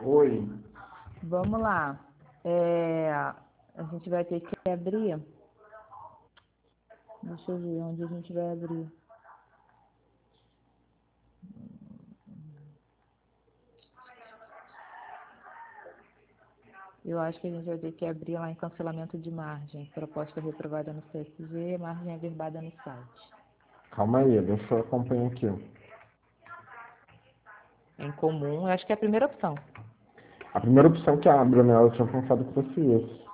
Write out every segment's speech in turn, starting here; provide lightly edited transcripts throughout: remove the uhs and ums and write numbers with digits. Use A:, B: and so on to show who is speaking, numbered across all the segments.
A: Oi.
B: Vamos lá. A gente vai ter que abrir. Deixa eu ver onde a gente vai abrir. Eu acho que a gente vai ter que abrir lá em cancelamento de margem. Proposta reprovada no CSG, margem averbada no site.
A: Calma aí, deixa eu acompanhar aqui.
B: Em comum, eu acho que é a primeira opção.
A: A primeira opção que abre, né? Eu tinha pensado que fosse isso.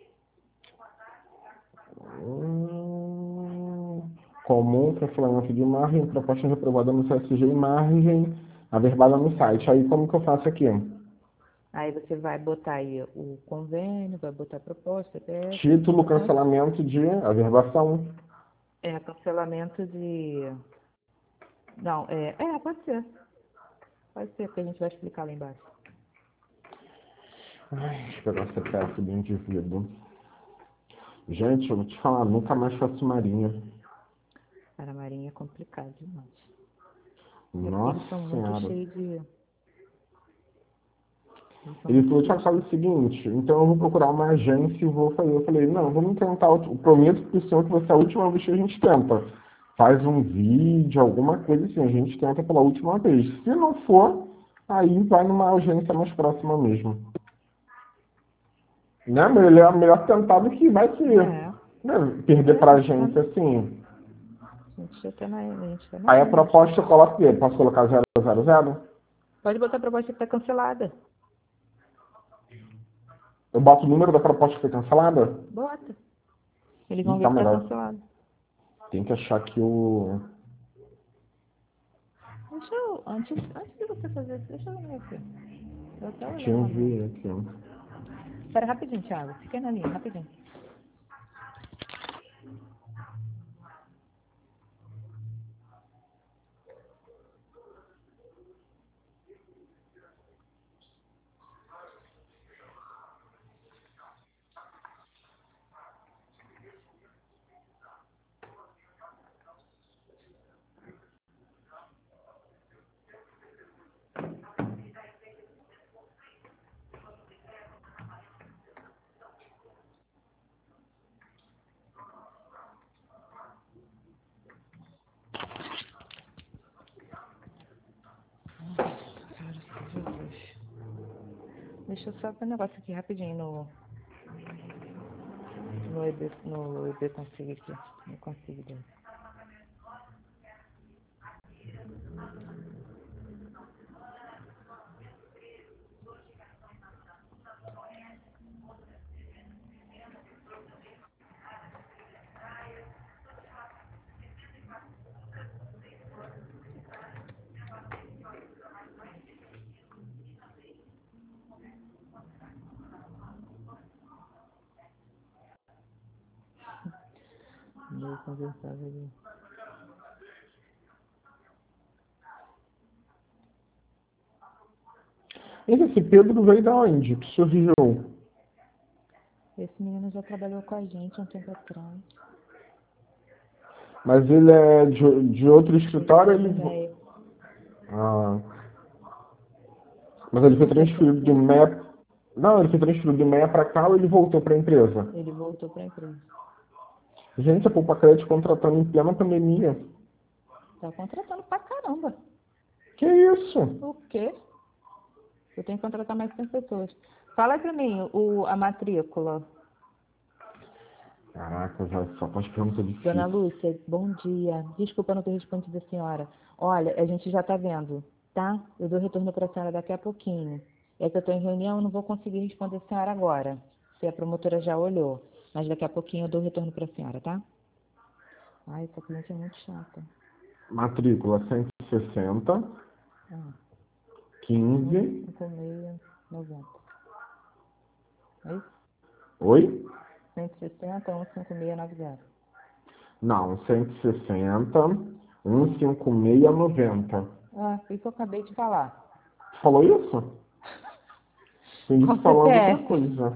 A: Comum, cancelamento de margem, proposta reprovada no CSG e margem averbada no site. Aí como que eu faço aqui?
B: Aí você vai botar aí o convênio, vai botar a proposta,
A: Título, cancelamento de averbação.
B: Cancelamento de... Não, pode ser. Pode ser, porque a gente vai explicar lá embaixo.
A: Ai, esperar o CPF do indivíduo. Gente, eu vou te falar, nunca mais faço marinha.
B: Cara, a Marinha é complicado demais.
A: Nossa
B: Eles são muito
A: Senhora.
B: cheios de...
A: Ele falou, Thiago, faz o seguinte, então eu vou procurar uma agência e vou fazer. Eu falei, não, vamos tentar, eu prometo pro senhor que vai ser a última vez que a gente tenta. Faz um vídeo, alguma coisa assim, a gente tenta pela última vez. Se não for, aí vai numa agência mais próxima mesmo. Né? Melhor tentar do que vai que né? Perder pra agência assim.
B: A gente já tá na
A: Aí a proposta eu coloco dele, posso colocar 000?
B: Pode botar a proposta que está cancelada.
A: Eu boto o número da proposta que foi cancelada?
B: Bota. Eles vão ver
A: Então
B: que está
A: melhor.
B: cancelado.
A: Tem que achar que o...
B: Deixa eu, antes de você fazer isso, deixa eu ver aqui. Eu até olhar
A: Tinha um
B: lá no...
A: vídeo aqui, ó.
B: Espera rapidinho, Thiago. Fica na linha, rapidinho. Deixa eu só ver um negócio aqui rapidinho no EB consigo aqui. No consigo dele. Meio conversável ali.
A: Esse Pedro veio da onde? Que surgiu?
B: Esse menino já trabalhou com a gente há um tempo atrás.
A: Mas ele é de outro escritório? Ele... Ah. Mas ele foi transferido do MEA... Não, ele foi transferido do MEA para cá ou ele voltou para a empresa?
B: Ele voltou para a empresa.
A: Gente, a Poupa Crédito contratando em plena pandemia.
B: Tá contratando pra caramba.
A: Que isso?
B: O quê? Eu tenho que contratar mais 100 pessoas. Fala pra mim, a matrícula.
A: Caraca, já só com as perguntas difíceis.
B: Dona Lúcia, bom dia. Desculpa não ter respondido a senhora. Olha, a gente já tá vendo, tá? Eu dou retorno para a senhora daqui a pouquinho. É que eu estou em reunião, eu não vou conseguir responder a senhora agora. Se a promotora já olhou. Mas daqui a pouquinho eu dou retorno para a senhora, tá? Ai, essa cliente é muito chata.
A: Matrícula 160, 15...
B: 5690. É isso?
A: Oi?
B: 160, 15690.
A: Não, 160, 15690.
B: Ah, isso que eu acabei de falar.
A: Falou isso? Tem
B: Qual
A: isso falando outra
B: CPF?
A: coisa.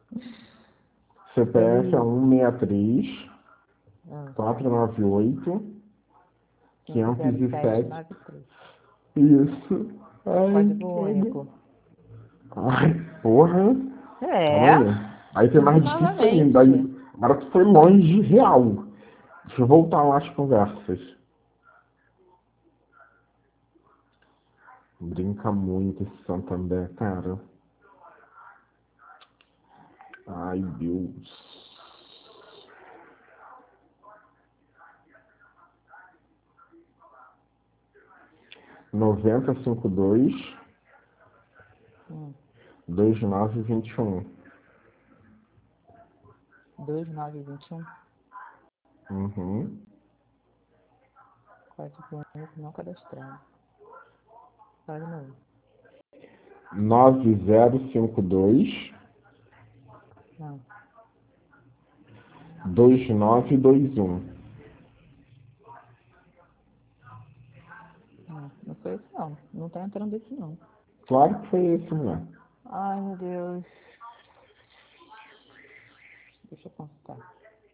A: CPF é 163 498 507.
B: 50793.
A: Isso. Ai,
B: Código único.
A: Ai, porra. Calma
B: É,
A: aí. Aí tem mais difícil ainda.
B: novamente.
A: Aí, agora tu foi longe real. Deixa eu voltar lá as conversas. Brinca muito esse Santander, cara. Ai, Deus. 9052
B: Hum,
A: 2921.
B: 2921.
A: Uhum.
B: Código único não cadastrado. Fala de novo.
A: 9052
B: Não,
A: 2921.
B: não foi esse não. Não tá entrando esse não.
A: Claro que foi esse, mulher.
B: Ai, meu Deus. Deixa eu consultar.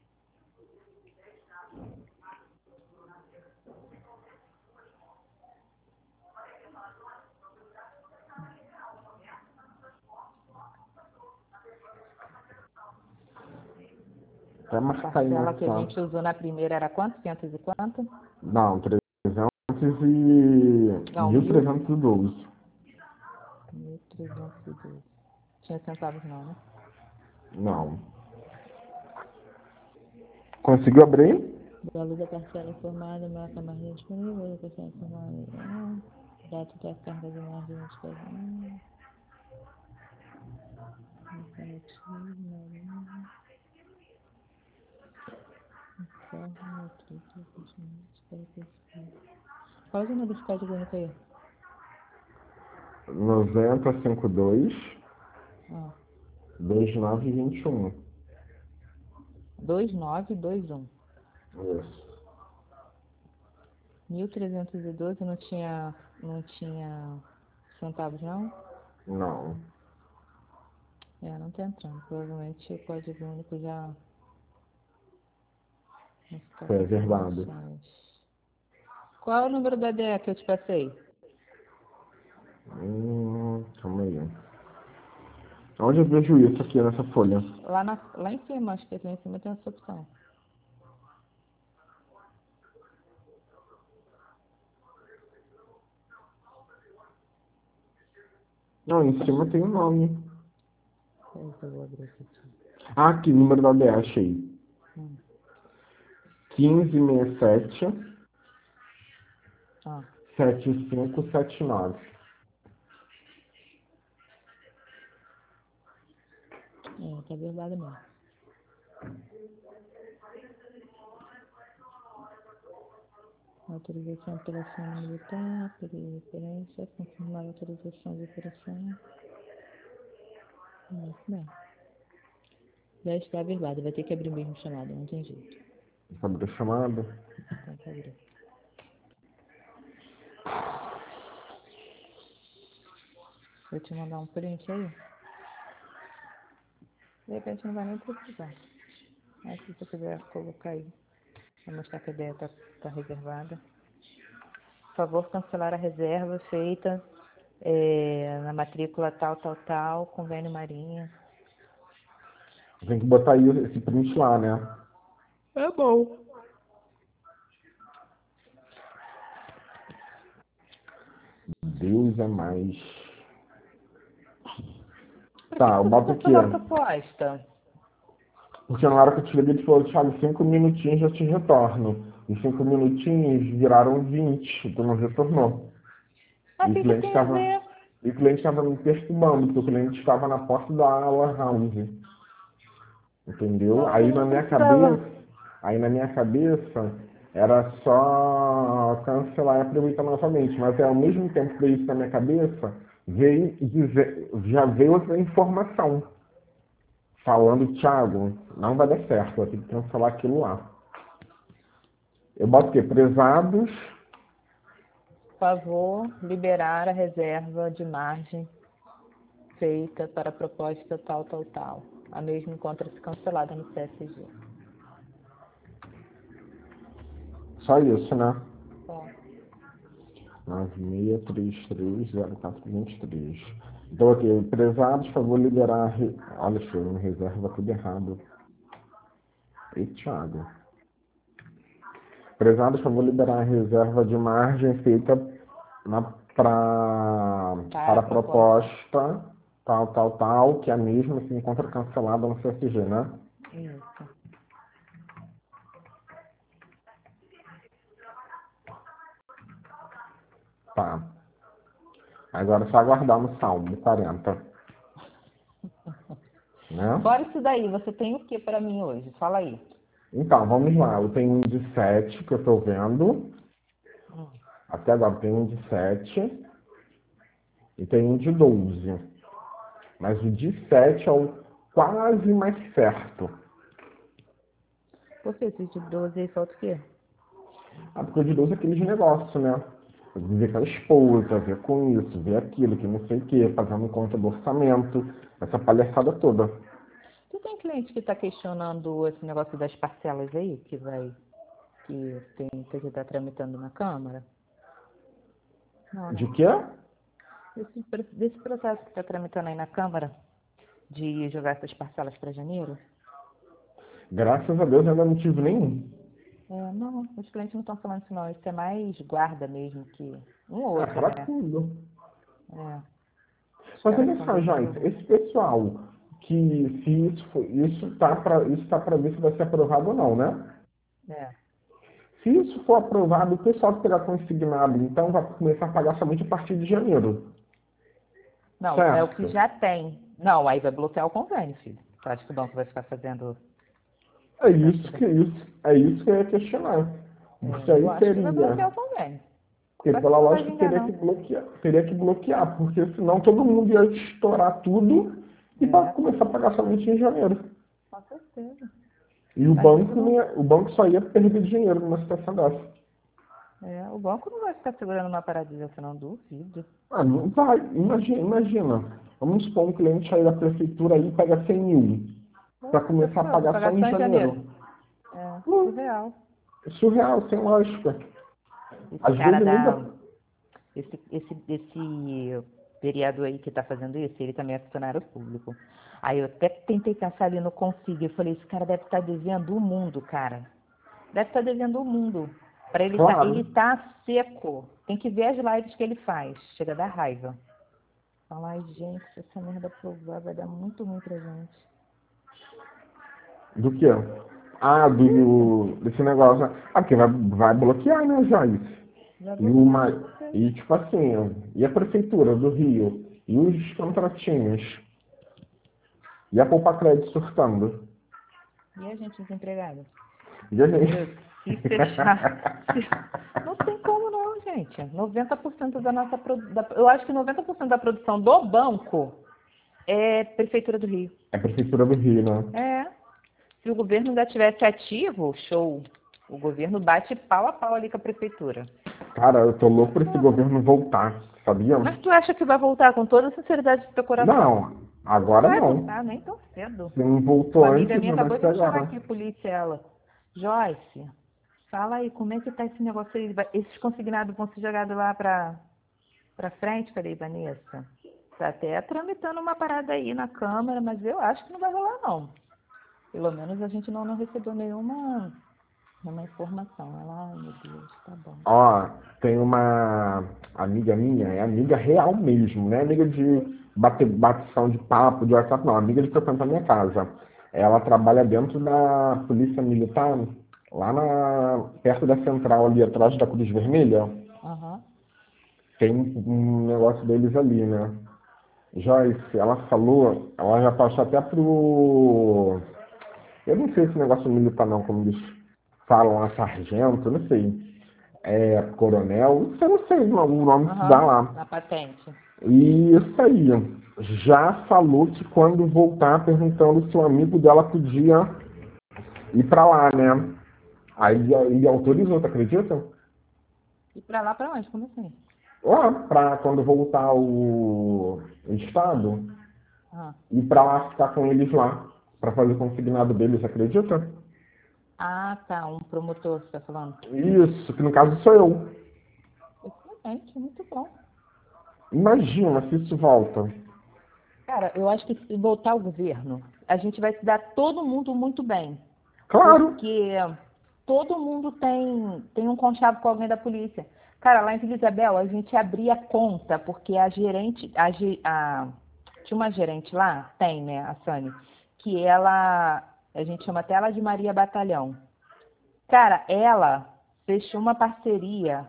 A: Até
B: A
A: marcar aí no
B: parcela que a
A: WhatsApp.
B: gente usou na primeira era quanto? 500 e quanto?
A: Não, 300 e
B: Não,
A: 1312.
B: 1.312. Tinha centavos não, né?
A: Não. Conseguiu abrir?
B: Valor da parcela informada, marca margem disponível, valor da parcela informada, data da carga de margem disponível, qual é o número de código único aí?
A: 9052
B: Ah,
A: 2921.
B: 2921.
A: Isso.
B: 1.312 não tinha centavos não?
A: Não.
B: Não tá entrando. Provavelmente o código único já não está
A: Foi
B: com
A: reservado.
B: informações. Qual é o número da DE que eu te passei?
A: Calma aí. Onde eu vejo isso aqui nessa folha?
B: Lá em cima, acho que lá em cima tem essa opção.
A: Não, em cima tem o nome.
B: Peraí que eu vou abrir aqui.
A: Ah, aqui, número da ADA, achei.
B: Hum.
A: 1567
B: Ah,
A: 7579.
B: tá verdade mesmo. Autorização operacional militar, período de referência, confirmar a autorização de operação. Muito bem. Já está verbado, vai ter que abrir mesmo chamada, não tem jeito.
A: Sabe da chamada?
B: Tem que abrir. Vou te mandar um print aí. De repente não vai nem precisar. Mas se você quiser colocar aí, para mostrar que a ideia está reservada. Por favor, cancelar a reserva feita na matrícula tal, convênio Marinha.
A: Tem que botar aí esse print lá, né?
B: É bom.
A: Deus é mais.
B: Para que
A: Tá, eu
B: você vai
A: boto aqui.
B: cancelar a proposta?
A: Porque na hora que eu te liguei, ele falou, Thiago, 5 minutinhos eu te retorno. E 5 minutinhos viraram 20, tu não retornou.
B: Mas
A: E
B: o
A: o
B: que que
A: cliente
B: tem a
A: estava.
B: ver?
A: E o cliente estava me perturbando, porque o cliente estava na porta da aula house. Entendeu?
B: Nossa, eu nem precisava.
A: Aí na minha cabeça era só cancelar e aproveitar novamente. Mas ao mesmo tempo que veio isso na minha cabeça, já veio outra informação. Falando, Thiago, não vai dar certo, vai ter que cancelar aquilo lá. Eu boto o quê? Prezados.
B: Por favor, liberar a reserva de margem feita para a proposta tal. A mesma encontra-se cancelada no CSG.
A: Só isso, né?
B: Ó,
A: 96330423. Então, ok. Prezados, favor liberar. Olha, show, reserva tudo errado. E Thiago. Prezados, favor liberar a reserva de margem feita para a proposta tal, que a mesma se encontra cancelada no CSG, né?
B: Isso.
A: Tá. Agora é só aguardar no Salmo 40. Né?
B: Fora isso daí, você tem o que para mim hoje? Fala aí.
A: Então, vamos lá. Eu tenho um de 7 que eu estou vendo. Até agora tem um de 7 e tem um de 12. Mas o de 7 é o quase mais certo.
B: Por que esse de 12 aí falta o quê?
A: Porque o de 12 é aquele de negócio, né? Ver com a esposa, ver com isso, ver aquilo, que não sei o quê, fazendo conta do orçamento, essa palhaçada toda.
B: Tu tem cliente que está questionando esse negócio das parcelas aí, que está tramitando na Câmara? Não, né?
A: De quê?
B: Desse processo que está tramitando aí na Câmara, de jogar essas parcelas para janeiro?
A: Graças a Deus ainda não tive nenhum.
B: Não, os clientes não estão falando isso não. Isso é mais guarda mesmo que um ou outro,
A: Para
B: né?
A: tudo.
B: Os
A: Mas
B: caras
A: olha
B: estão
A: só, Joyce, esse pessoal que se isso tá para ver se vai ser aprovado ou não, né? Se isso for aprovado, o pessoal que pegar consignado, então vai começar a pagar somente a partir de janeiro.
B: Não, é o que
A: Certo?
B: já tem. Não, aí vai bloquear o convênio, filho. Você acha que o banco vai ficar fazendo...
A: É isso que eu ia questionar. Porque
B: eu
A: aí
B: acho que vai bloquear
A: seria,
B: o convênio.
A: porque
B: Só que
A: pela
B: não vai
A: lógica
B: vingar, não.
A: teria que bloquear, porque senão todo mundo ia estourar tudo e vai começar a pagar somente em janeiro.
B: Com certeza.
A: E o banco só ia perder dinheiro numa situação dessa.
B: O banco não vai ficar segurando uma parada dessa, não, duvido.
A: Não vai. Imagina. Vamos supor um cliente aí da prefeitura aí pega 100 mil para começar a
B: Vou
A: pagar só
B: pagar
A: em
B: só em janeiro.
A: janeiro.
B: Surreal.
A: É surreal, sem lógica.
B: Esse
A: Às
B: cara
A: vezes nem
B: da...
A: dá...
B: Esse vereador aí que tá fazendo isso, ele também é funcionário público. Aí eu até tentei pensar ali no Consigo. Eu falei, esse cara deve estar devendo o mundo, cara. Deve estar devendo o mundo. Para ele
A: Claro.
B: ele tá seco. Tem que ver as lives que ele faz. Chega a dar raiva. Fala, ai, gente, se essa merda provar, vai dar muito ruim pra gente.
A: Do quê? Desse negócio. Porque vai bloquear, né, Joyce?
B: Já
A: E,
B: bloqueou,
A: uma,
B: não sei.
A: e tipo assim, e a prefeitura do Rio? E os contratinhos? E a Poupa Crédito surtando?
B: E a gente desempregado?
A: E a gente...
B: Se fechar. Não tem como não, gente. 90% da nossa eu acho que 90% da produção do banco é Prefeitura do Rio.
A: É a prefeitura do Rio, né?
B: Se o governo ainda tivesse ativo, show. O governo bate pau a pau ali com a prefeitura.
A: Cara, eu tô louco por esse governo voltar, sabia?
B: Mas tu acha que vai voltar com toda a sinceridade do teu coração?
A: Não,
B: Não
A: agora
B: vai
A: não.
B: voltar, nem tão cedo.
A: Se não voltou
B: Uma amiga
A: antes,
B: minha
A: não vai
B: acabou de
A: ser
B: me chamar
A: agora.
B: aqui, polícia, ela. Joyce, fala aí, como é que tá esse negócio aí? Esses consignados vão ser jogados lá pra frente? Falei, Vanessa, tá até tramitando uma parada aí na Câmara, mas eu acho que não vai rolar, não. Pelo menos a gente não recebeu nenhuma informação. Ela, ai meu Deus, tá bom.
A: Ó, tem uma amiga minha, é amiga real mesmo, não é amiga de bateção de papo, de WhatsApp, não, amiga de frequentar minha casa. Ela trabalha dentro da Polícia Militar, perto da central ali atrás da Cruz Vermelha. Tem um negócio deles ali, né? Joyce, ela falou, ela já passou até pro... Eu não sei esse negócio militar não, como eles falam lá, sargento, não sei. Coronel, eu não sei o nome que se dá lá.
B: Na patente.
A: E isso aí, já falou que quando voltar, perguntando se o amigo dela podia ir pra lá, né? Aí ele autorizou, tu acredita?
B: E pra lá pra onde? Como assim?
A: Lá, pra quando voltar o Estado, ir pra lá ficar com eles lá, pra fazer o consignado deles, acredita?
B: Ah, tá, um promotor, você tá falando.
A: Isso, que no caso sou eu.
B: Exatamente, muito bom.
A: Imagina se isso volta.
B: Cara, eu acho que se voltar ao governo, a gente vai se dar todo mundo muito bem.
A: Claro.
B: Porque todo mundo tem um conchavo com alguém da polícia. Cara, lá em Vila Isabel, a gente abria conta, porque a gerente, tinha uma gerente lá, tem, né, a Sani, que a gente chama até ela de Maria Batalhão. Cara, ela fechou uma parceria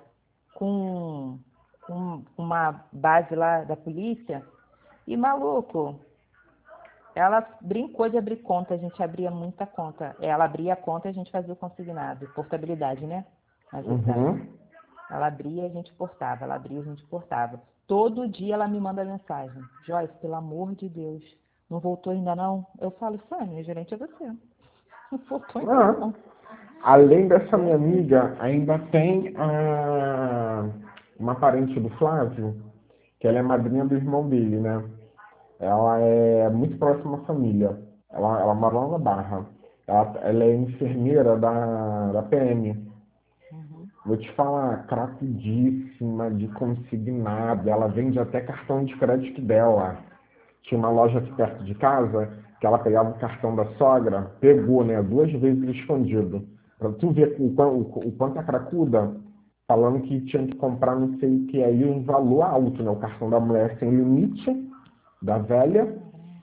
B: com uma base lá da polícia e, maluco, ela brincou de abrir conta, a gente abria muita conta. Ela abria a conta e a gente fazia o consignado, portabilidade, né? Na verdade.
A: Uhum.
B: Ela abria e a gente portava, ela abria e a gente portava. Todo dia ela me manda mensagem. Joyce, pelo amor de Deus, não voltou ainda não? Eu falo, Sânia, gerente é você. Não voltou ainda
A: Ah,
B: não.
A: além dessa
B: É
A: minha
B: assim.
A: amiga, ainda tem uma parente do Flávio, que ela é madrinha do irmão dele, né? Ela é muito próxima à família. Ela mora lá na Barra. Ela é enfermeira da PM.
B: Uhum.
A: Vou te falar, crapudíssima de consignado. Ela vende até cartão de crédito dela. Tinha uma loja aqui perto de casa que ela pegava o cartão da sogra, pegou, né, 2 vezes escondido. Pra tu ver o quanto é cracuda, falando que tinha que comprar não sei o que aí, um valor alto, né? O cartão da mulher sem limite, da velha,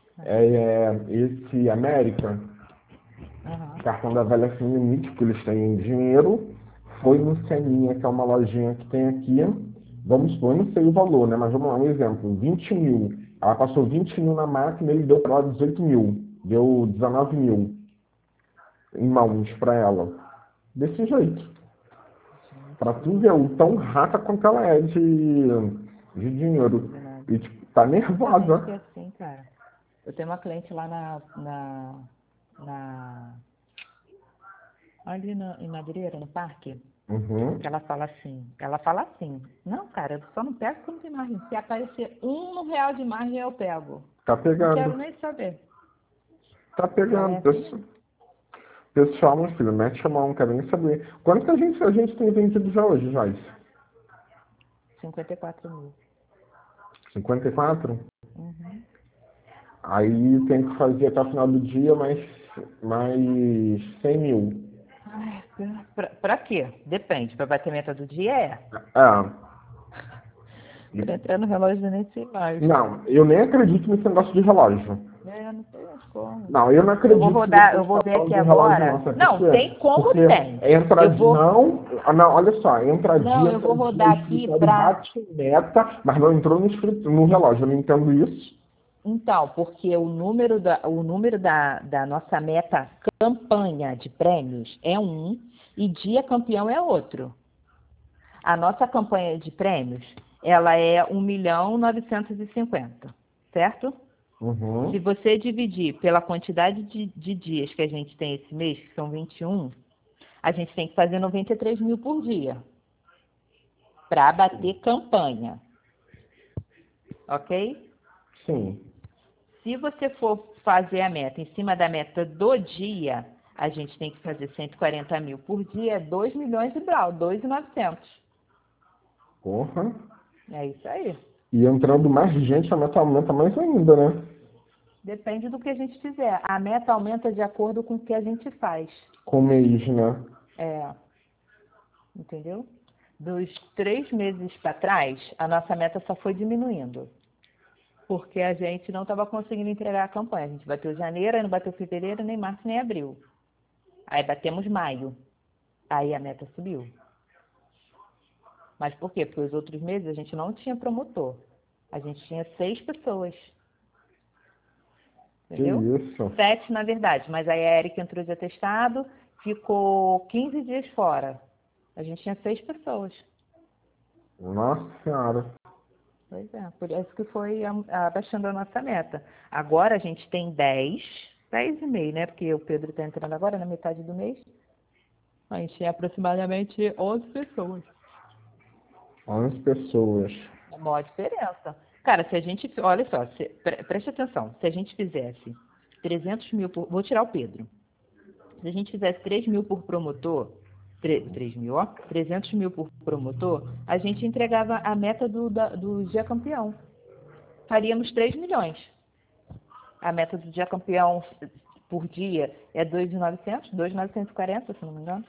A: esse América, o
B: Aham.
A: cartão da velha sem limite, porque eles têm dinheiro, foi no Seninha, que é uma lojinha que tem aqui, vamos supor, eu não sei o valor, né? Mas vamos lá, um exemplo, 20 mil. Ela passou 20 mil na máquina, ele deu para ela 18 mil. Deu 19 mil em mãos para ela. Desse jeito.
B: Gente,
A: Para
B: que
A: tu ver o
B: loucura.
A: tão rata quanto ela é de dinheiro.
B: Consignado.
A: E tipo, tá
B: Tem gente que é
A: nervosa.
B: assim, cara. Eu tenho uma cliente lá na ali em Madureira, no parque,
A: Uhum.
B: que ela fala assim, não, cara, eu só não pego quando tem margem. Se aparecer R$ 1 de margem, eu pego.
A: Tá
B: Não quero
A: pegando.
B: nem saber.
A: Tá
B: Ela
A: pegando.
B: é assim mesmo.
A: Pessoal, meu filho, mete a mão, não quero nem saber. Quanto que a gente tem vendido já hoje, Joyce?
B: 54 mil.
A: 54?
B: Uhum.
A: Aí tem que fazer até o final do dia mais 100 mil.
B: Ai, pra quê? Depende. Pra bater meta do dia é.
A: É.
B: Pra entrar no relógio eu nem sei mais.
A: Não, eu nem acredito nesse negócio de relógio.
B: É, não sei mais como.
A: Não, eu não
B: Eu vou
A: acredito que
B: rodar,
A: você
B: eu vou
A: está
B: ver
A: falando
B: aqui
A: de relógio,
B: agora.
A: não. Sabe por
B: Não,
A: quê?
B: tem como
A: Porque
B: tem.
A: entra.
B: Eu vou.
A: Não, olha só,
B: Não, eu vou
A: entra dia,
B: rodar aqui
A: escritório
B: pra.
A: bate meta, mas não entrou no relógio. Eu não entendo isso.
B: Então, porque o número da nossa meta campanha de prêmios é um e dia campeão é outro. A nossa campanha de prêmios, ela é 1.950.000, certo? Se
A: Uhum.
B: você dividir pela quantidade de dias que a gente tem esse mês, que são 21, a gente tem que fazer 93 mil por dia para bater campanha, ok?
A: Sim.
B: Se você for fazer a meta em cima da meta do dia, a gente tem que fazer 140 mil por dia, 2 milhões e brau, 2.900.
A: Porra.
B: É isso aí.
A: E entrando mais gente, a meta aumenta mais ainda, né?
B: Depende do que a gente fizer. A meta aumenta de acordo com o que a gente faz.
A: Com o mês, né?
B: É, entendeu? Dos 3 meses para trás, a nossa meta só foi diminuindo. Porque a gente não estava conseguindo entregar a campanha. A gente bateu janeiro, aí não bateu fevereiro, nem março, nem abril. Aí batemos maio. Aí a meta subiu. Mas por quê? Porque os outros meses a gente não tinha promotor. A gente tinha 6 pessoas.
A: Que
B: Entendeu?
A: isso.
B: 7, na verdade. Mas aí a Erika entrou de atestado, ficou 15 dias fora. A gente tinha 6 pessoas.
A: Nossa Senhora.
B: Pois é, por isso que foi abaixando a nossa meta. Agora a gente tem 10 e meio, né? Porque o Pedro está entrando agora na metade do mês. A gente tem aproximadamente 11 pessoas.
A: 11 pessoas.
B: É a maior diferença. Cara, se a gente, olha só, preste atenção, se a gente fizesse 300 mil vou tirar o Pedro. Se a gente fizesse 3 mil por promotor, 3 mil, ó, 300 mil por promotor, a gente entregava a meta do dia campeão. Faríamos 3 milhões. A meta do dia campeão por dia é 2.900, 2.940, se não me engano.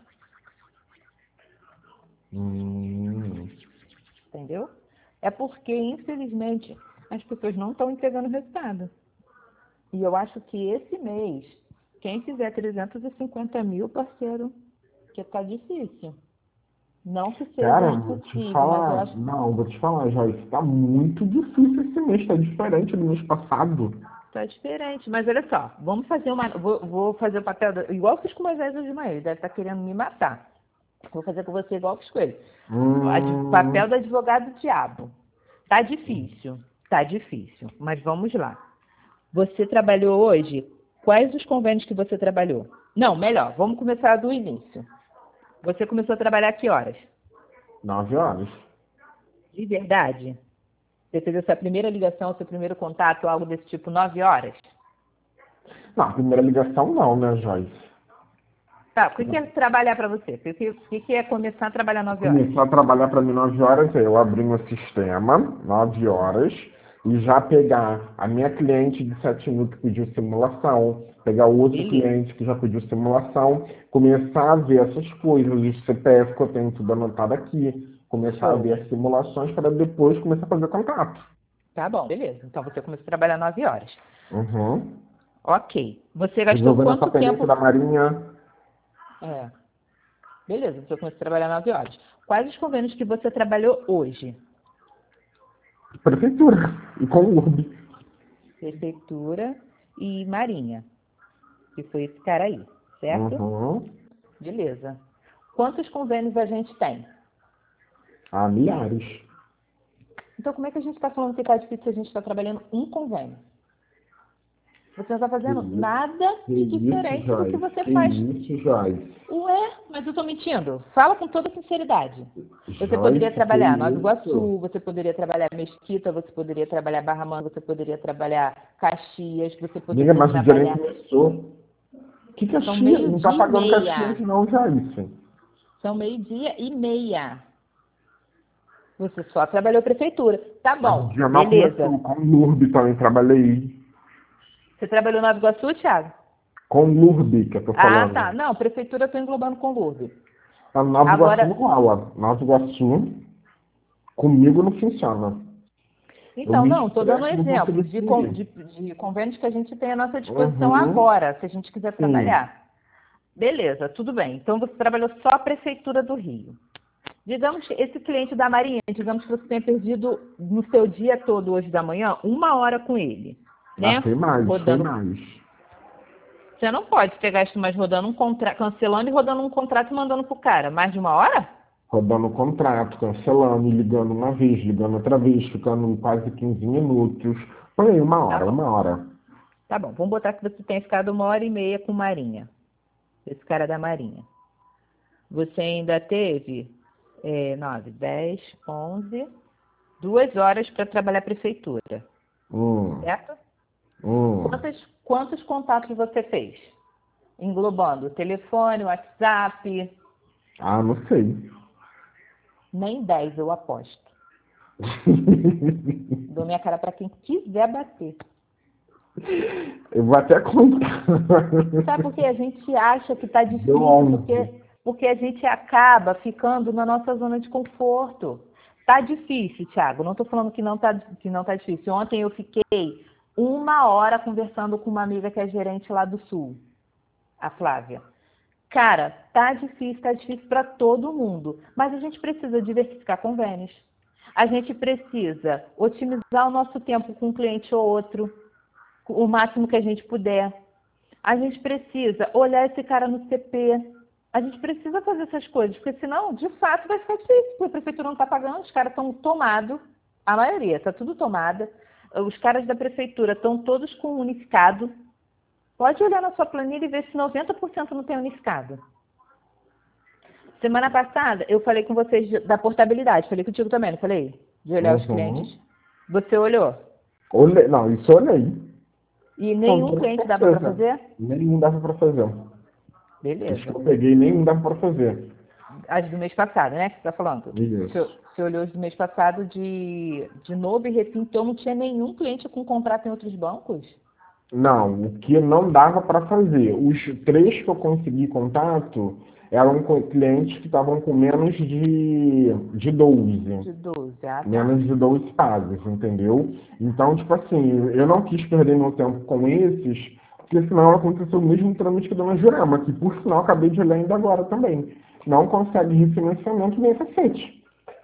B: Entendeu? É porque, infelizmente, as pessoas não estão entregando resultado. E eu acho que esse mês, quem fizer 350 mil, parceiro, que tá difícil. Não que seja
A: Cara, vou te
B: impossível, mas eu
A: falar.
B: acho
A: Não, vou te falar, Joyce. Tá muito difícil esse mês. Tá diferente do mês passado.
B: que tá diferente. Mas olha só, vamos fazer uma. Vou fazer o papel. Igual fiz com o Moisés hoje de manhã, ele deve estar querendo me matar. Vou fazer com você igual fiz com ele. Papel do advogado do diabo. Tá difícil. Tá difícil. Mas vamos lá. Você trabalhou hoje? Quais os convênios que você trabalhou? Não, melhor, vamos começar do início. Você começou a trabalhar a que horas?
A: 9 horas.
B: De verdade? Você fez a sua primeira ligação, seu primeiro contato, algo desse tipo, 9 horas?
A: Não, primeira ligação não, né, Joyce?
B: Tá, o que é trabalhar para você? O que é começar a trabalhar 9 horas?
A: Começar a trabalhar para mim 9 horas, eu abri meu sistema, 9 horas, e já pegar a minha cliente de 7 mil que pediu simulação, pegar o outro cliente que já pediu simulação, começar a ver essas coisas, os CPF que eu tenho tudo anotado aqui, começar a ver as simulações para depois começar a fazer contato.
B: Tá bom, beleza. Então você começou a trabalhar 9 horas.
A: Uhum.
B: Ok. Você gastou
A: Resolvendo essa
B: quanto
A: pendência
B: tempo?
A: da Marinha.
B: Beleza, você começou a trabalhar 9 horas. Quais os convênios que você trabalhou hoje?
A: Prefeitura e com o URB.
B: Prefeitura e Marinha. Que foi esse cara aí, certo?
A: Uhum.
B: Beleza. Quantos convênios a gente tem?
A: Há milhares.
B: Então, como é que a gente está falando que está difícil se a gente está trabalhando um convênio? Você não está fazendo nada de diferente do que você faz.
A: Isso, Joyce.
B: Ué, mas eu estou mentindo. Fala com toda sinceridade. Você poderia trabalhar Nova Iguaçu, você poderia trabalhar Mesquita, você poderia trabalhar Barra Mansa, você poderia trabalhar Caxias, você poderia
A: Mas o
B: trabalhar...
A: dia nem começou. O que é
B: São
A: Caxias? Não está
B: meio-dia e
A: pagando
B: meia.
A: Caxias não, Joyce.
B: São 12:30. Você só trabalhou prefeitura. Tá bom,
A: Dia não
B: beleza.
A: começou. Com Lourdes também trabalhei.
B: Você trabalhou no Nova Iguaçu, Thiago?
A: Com Lourdes, que eu tô falando.
B: Ah, tá. Não, prefeitura eu tô englobando com Lourdes.
A: Tá no Nova
B: Agora-
A: Iguaçu não rola. Nova Iguaçu, comigo não funciona.
B: Então,
A: me
B: não, estou dando
A: estresso, não vou
B: exemplos de convênios que a gente tem à nossa disposição
A: Uhum.
B: agora, se a gente quiser
A: Sim.
B: trabalhar. Beleza, tudo bem. Então, você trabalhou só a Prefeitura do Rio. Digamos que esse cliente da Marinha, digamos que você tenha perdido no seu dia todo hoje da manhã 1 hora com ele. Né?
A: Tem mais,
B: Rodando.
A: tem mais.
B: Você não pode ter gasto mais rodando um contrato, cancelando e rodando um contrato e mandando pro cara. Mais de 1 hora?
A: Rodando o contrato, cancelando, ligando uma vez, ligando outra vez, ficando quase 15 minutos. Por aí, 1 hora, 1 hora.
B: Tá bom, vamos botar que você tenha ficado 1h30 com Marinha. Esse cara da Marinha. Você ainda teve 9, 10, 11, 2 horas para trabalhar a prefeitura. Certo? Quantos contatos você fez? Englobando telefone, WhatsApp?
A: Ah, não sei.
B: Nem 10, eu aposto. Dou minha cara para quem quiser bater.
A: Eu vou até contar.
B: Sabe por que a gente acha que está difícil? Porque a gente acaba ficando na nossa zona de conforto. Tá difícil, Thiago. Não estou falando que não tá difícil. Ontem eu fiquei 1 hora conversando com uma amiga que é gerente lá do Sul, a Flávia. Cara, tá difícil para todo mundo. Mas a gente precisa diversificar convênios. A gente precisa otimizar o nosso tempo com um cliente ou outro, o máximo que a gente puder. A gente precisa olhar esse cara no CP. A gente precisa fazer essas coisas, porque senão, de fato, vai ficar difícil, porque a prefeitura não está pagando, os caras estão tomados, a maioria está tudo tomada. Os caras da prefeitura estão todos com unificado. Pode olhar na sua planilha e ver se 90% não tem unificado. Semana passada, eu falei com vocês da portabilidade. Falei contigo também, não falei? De olhar os clientes. Você olhou?
A: Olhei. Não, isso eu olhei.
B: E nenhum cliente dava para fazer?
A: Nenhum dava para fazer.
B: Beleza.
A: Os que eu peguei, nenhum dava para fazer.
B: as do mês passado, né? Que você está falando.
A: Isso.
B: Você olhou as do mês passado de novo e refim, então não tinha nenhum cliente com contrato em outros bancos?
A: Não, o que não dava para fazer. Os 3 que eu consegui contato eram com clientes que estavam com menos de 12.
B: De 12, ah, tá.
A: Menos de 12 casas, entendeu? Então, tipo assim, eu não quis perder meu tempo com esses, porque senão aconteceu o mesmo trâmite que a dona Jurema, que por sinal acabei de ler ainda agora também. Não consegue refinanciamento nem cacete.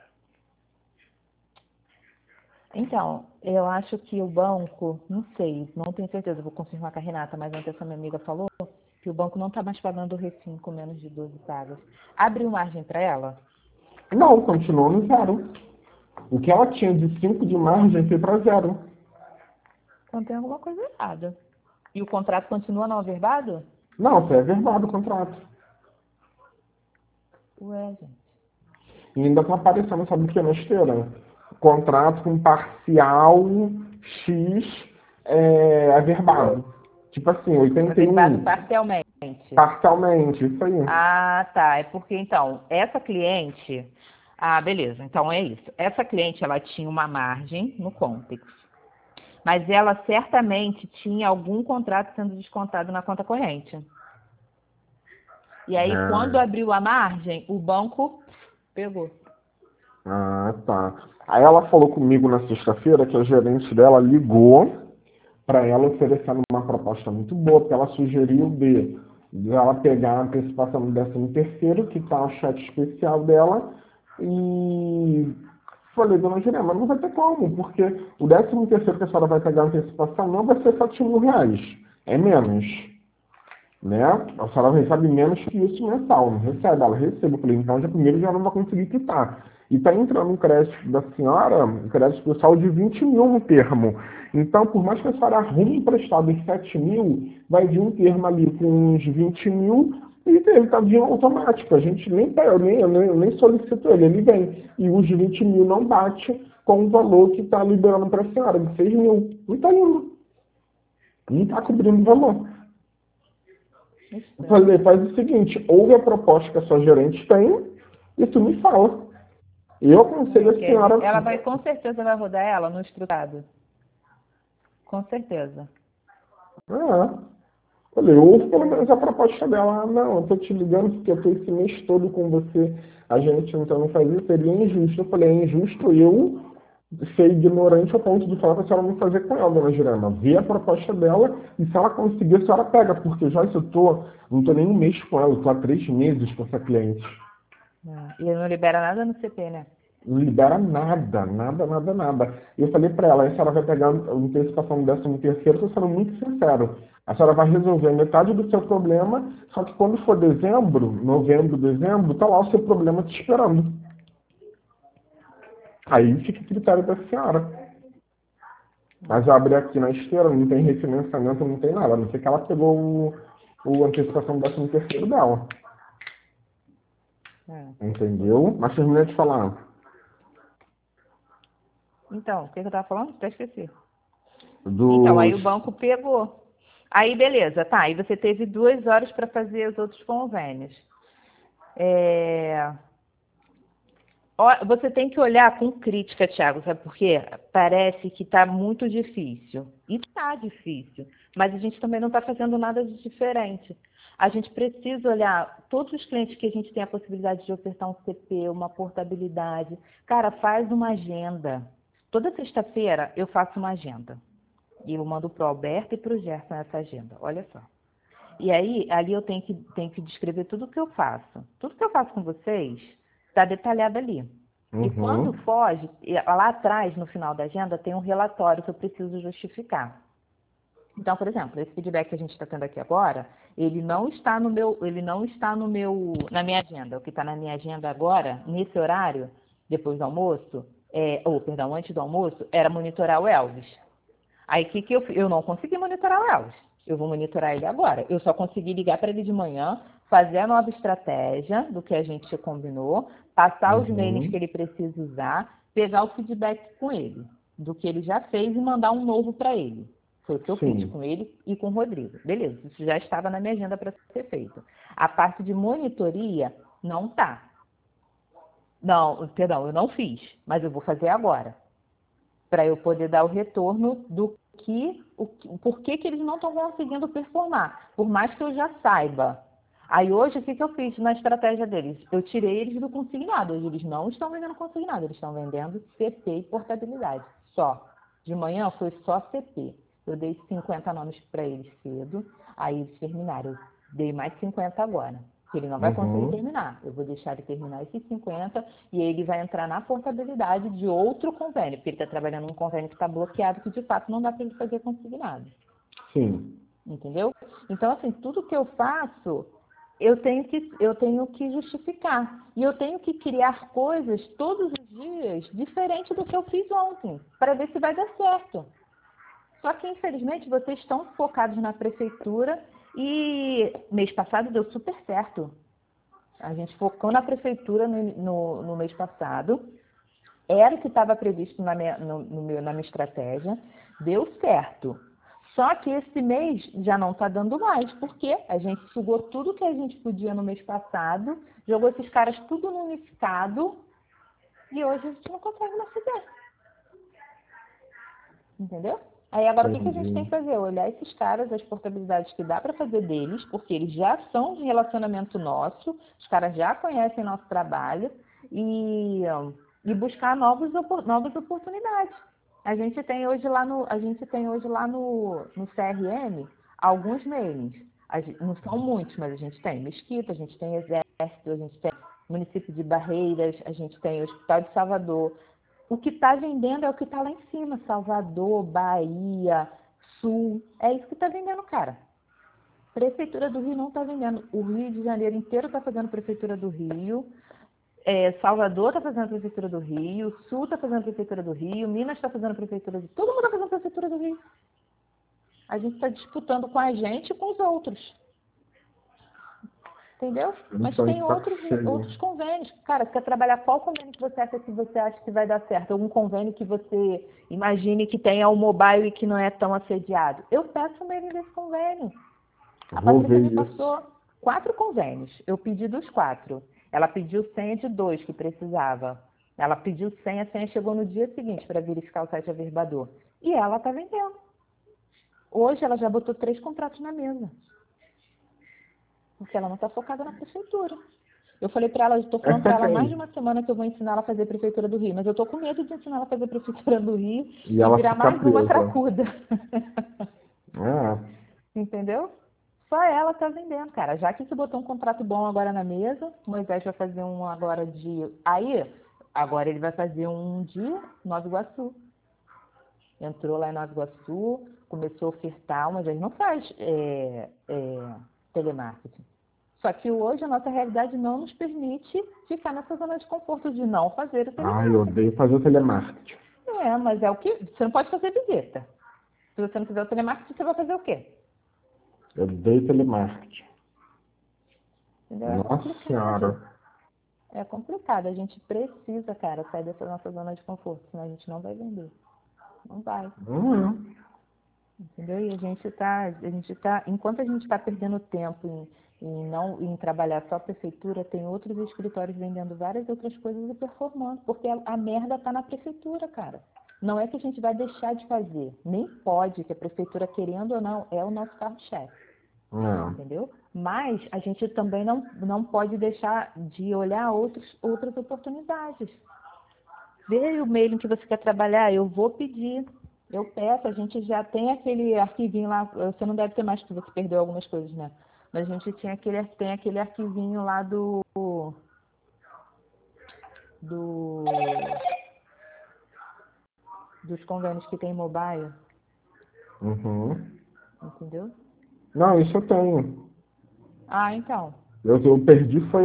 B: Então, eu acho que o banco, não sei, não tenho certeza, vou confirmar com a Renata, mas ontem essa minha amiga falou que o banco não está mais pagando o refim com menos de 12 pagas. Abriu margem para ela?
A: Não, continuou no zero. O que ela tinha de 5 de margem foi para zero.
B: Então tem alguma coisa errada. E o contrato continua não averbado?
A: Não, foi averbado o contrato.
B: Ué, gente.
A: E ainda está aparecendo, sabe o que na esteira? Contrato com parcial X averbado. Tipo assim,
B: Averbado
A: 81.
B: parcialmente.
A: Parcialmente, isso aí.
B: Ah, tá. É porque, então, essa cliente... Ah, beleza. Então, é isso. Essa cliente, ela tinha uma margem no Complex. Mas ela certamente tinha algum contrato sendo descontado na conta corrente. E aí, quando
A: Ah,
B: abriu a margem, o banco pegou.
A: tá. Aí ela falou comigo na sexta-feira que a gerente dela ligou para ela oferecendo uma proposta muito boa, porque ela sugeriu de ela pegar a antecipação do 13º, que está o chat especial dela, e falei, dona Jurema, não vai ter como, porque o 13º que a senhora vai pegar a antecipação não vai ser R$ 7.000, é menos, né? A senhora recebe menos que isso mensal, não recebe, ela recebe. Eu falei, então já primeiro já não vai conseguir quitar. E está entrando um crédito da senhora, um crédito pessoal de 20 mil no termo. Então, por mais que a senhora arrume emprestado em 7 mil, vai vir um termo ali com uns 20 mil e ele está vindo automático. A gente nem, eu nem solicito ele, ele vem. E os 20 mil não bate com o valor que está liberando para a senhora, de 6 mil. Não está indo. Não está cobrindo o valor. Eu falei, faz o seguinte, ouve a proposta que a sua gerente tem e tu me fala. Eu aconselho a senhora.
B: Ela vai, com certeza, vai rodar ela no estruturado. Com certeza.
A: Falei, ouve pelo menos a proposta dela. Ah, não, eu tô te ligando porque eu tô esse mês todo com você. A gente tentando fazer, seria injusto. Eu falei, é injusto eu ser ignorante ao ponto de falar para a senhora não fazer com ela, dona Jurema. Vê a proposta dela e se ela conseguir, a senhora pega, porque já isso não tô nem um mês com ela, eu tô há 3 meses com essa cliente.
B: E ele não libera nada no CP, né?
A: Não libera nada, nada, nada, nada. E eu falei para ela, a senhora vai pegar a antecipação do 13º, estou sendo muito sincero. A senhora vai resolver metade do seu problema, só que quando for dezembro, novembro, dezembro, tá lá o seu problema te esperando. Aí fica a critério da senhora. Mas eu abri aqui na esteira, não tem refinanciamento, não tem nada. A não ser que ela pegou o antecipação do 13º dela. Entendeu? Mas terminei de falar.
B: Então, o que eu estava falando? Até esqueci. Então, aí o banco pegou. Aí, beleza, tá. Aí você teve 2 horas para fazer os outros convênios. Você tem que olhar com crítica, Thiago, sabe por quê? Parece que está muito difícil. E está difícil. Mas a gente também não está fazendo nada de diferente. A gente precisa olhar todos os clientes que a gente tem a possibilidade de ofertar um CP, uma portabilidade. Cara, faz uma agenda. Toda sexta-feira eu faço uma agenda. E eu mando para o Alberto e para o Gerson essa agenda. Olha só. E aí, ali eu tenho que descrever tudo o que eu faço. Tudo que eu faço com vocês está detalhado ali. E quando foge, lá atrás, no final da agenda, tem um relatório que eu preciso justificar. Então, por exemplo, esse feedback que a gente está tendo aqui agora, ele não está na minha agenda. O que está na minha agenda agora, nesse horário, depois do almoço, antes do almoço, era monitorar o Elvis. Aí, eu não consegui monitorar o Elvis. Eu vou monitorar ele agora. Eu só consegui ligar para ele de manhã, fazer a nova estratégia do que a gente combinou, passar os mails que ele precisa usar, pegar o feedback com ele, do que ele já fez e mandar um novo para ele. Foi o que eu fiz com ele e com o Rodrigo. Beleza, isso já estava na minha agenda para ser feito. A parte de monitoria não está. Não, perdão, eu não fiz, mas eu vou fazer agora, para eu poder dar o retorno do por que eles não estão conseguindo performar, por mais que eu já saiba. Aí hoje, o que eu fiz na estratégia deles? Eu tirei eles do consignado. Hoje eles não estão vendendo consignado, eles estão vendendo CP e portabilidade. Só. De manhã foi só CP. Eu dei 50 nomes para eles cedo, aí eles terminaram. Eu dei mais 50 agora, que ele não vai conseguir terminar. Eu vou deixar ele terminar esses 50 e ele vai entrar na portabilidade de outro convênio, porque ele está trabalhando num convênio que está bloqueado, que de fato não dá para ele fazer consignado.
A: Sim.
B: Entendeu? Então, assim, tudo que eu faço, eu tenho que justificar. E eu tenho que criar coisas todos os dias diferente do que eu fiz ontem, para ver se vai dar certo. Só que, infelizmente, vocês estão focados na prefeitura e mês passado deu super certo. A gente focou na prefeitura no mês passado. Era o que estava previsto na minha estratégia. Deu certo. Só que esse mês já não está dando mais, porque a gente sugou tudo que a gente podia no mês passado, jogou esses caras tudo no unificado e hoje a gente não consegue mais fazer. Entendeu? Aí agora o que a gente tem que fazer? Olhar esses caras, as portabilidades que dá para fazer deles, porque eles já são de relacionamento nosso, os caras já conhecem nosso trabalho e buscar novas oportunidades. A gente tem hoje lá no CRM alguns mailings. Não são muitos, mas a gente tem Mesquita, a gente tem Exército, a gente tem município de Barreiras, a gente tem o Hospital de Salvador. O que está vendendo é o que está lá em cima, Salvador, Bahia, Sul. É isso que está vendendo, cara. Prefeitura do Rio não está vendendo. O Rio de Janeiro inteiro está fazendo Prefeitura do Rio. Salvador está fazendo a Prefeitura do Rio. Sul está fazendo a Prefeitura do Rio. Minas está fazendo a Prefeitura do Rio. Todo mundo está fazendo a Prefeitura do Rio. A gente está disputando com a gente e com os outros. Entendeu? Mas tem outros convênios. Cara, você quer trabalhar qual convênio que você acha que vai dar certo? Algum convênio que você imagine que tenha o mobile e que não é tão assediado? Eu peço mesmo desse convênio. A Patrícia me passou 4 convênios. Eu pedi dos 4. Ela pediu senha de 2 que precisava. Ela pediu senha, a senha chegou no dia seguinte para verificar o site averbador. E ela está vendendo. Hoje ela já botou 3 contratos na mesa. Porque ela não está focada na prefeitura. Eu falei para ela, eu estou falando para ela mais de uma semana que eu vou ensinar ela a fazer a Prefeitura do Rio, mas eu estou com medo de ensinar ela a fazer a Prefeitura do Rio e virar mais uma cracuda. Entendeu? Só ela está vendendo, cara. Já que você botou um contrato bom agora na mesa, o Moisés vai fazer um agora de... Aí, agora ele vai fazer um de Nova Iguaçu. Entrou lá em Nova Iguaçu, começou a ofertar, mas ele não faz telemarketing. Só que hoje a nossa realidade não nos permite ficar nessa zona de conforto de não fazer o telemarketing.
A: Eu odeio fazer o telemarketing.
B: Mas é o que... Você não pode fazer visita. Se você não fizer o telemarketing, você vai fazer o quê?
A: Eu odeio telemarketing.
B: Entendeu?
A: Nossa Senhora.
B: É complicado. A gente precisa, cara, sair dessa nossa zona de conforto, senão a gente não vai vender. Não vai. Entendeu? E a gente tá, enquanto a gente está perdendo tempo em trabalhar só a prefeitura, tem outros escritórios vendendo várias outras coisas e performando, porque a merda está na prefeitura, cara. Não é que a gente vai deixar de fazer, nem pode, que a prefeitura, querendo ou não, é o nosso carro-chefe. Entendeu? Mas a gente também não pode deixar de olhar outras oportunidades. Vê o mailing que você quer trabalhar, eu vou pedir. Eu peço, a gente já tem aquele arquivinho lá, você não deve ter mais, porque você perdeu algumas coisas, né? Mas a gente tem aquele arquivinho lá dos convênios que tem mobile. Entendeu?
A: Não, isso eu tenho.
B: Então.
A: Eu perdi foi